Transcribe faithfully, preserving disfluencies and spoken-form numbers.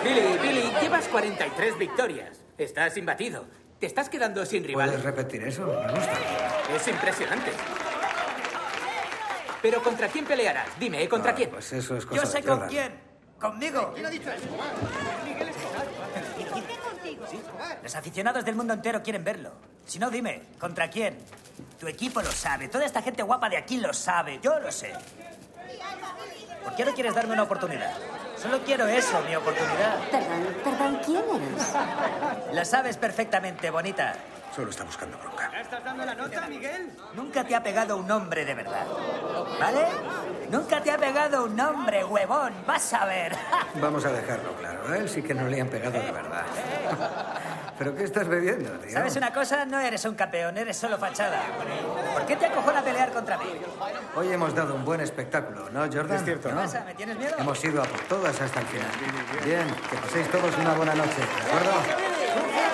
Billy, Billy, llevas cuarenta y tres victorias. Estás imbatido. Te estás quedando sin rival. ¿Puedes repetir eso? Me gusta. Es impresionante. Pero ¿contra quién pelearás? Dime, ¿eh? ¿Contra Ah, quién? Pues eso es cosa Yo sé de con Jordan. quién. Conmigo. ¿Quién ha dicho eso? Miguel Escobar. Los aficionados del mundo entero quieren verlo. Si no, dime, ¿contra quién? Tu equipo lo sabe, toda esta gente guapa de aquí lo sabe, yo lo sé. ¿Por qué no quieres darme una oportunidad? Solo quiero eso, mi oportunidad. Perdón, perdón, ¿quién eres? La sabes perfectamente, bonita. Solo está buscando bronca. ¿Ya estás dando la nota, Miguel? Nunca te ha pegado un hombre de verdad, ¿vale? Nunca te ha pegado un hombre, huevón, vas a ver. Vamos a dejarlo claro. A él sí que no le han pegado de verdad. ¿Pero qué estás bebiendo, tío? ¿Sabes una cosa? No eres un campeón, eres solo fachada. ¿Por qué te acojona pelear contra mí? Hoy hemos dado un buen espectáculo, ¿no, Jordan? Es cierto. ¿Qué ¿No? pasa? ¿Me tienes miedo? Hemos ido a por todas hasta el final. Bien, que paséis todos una buena noche, ¿de acuerdo?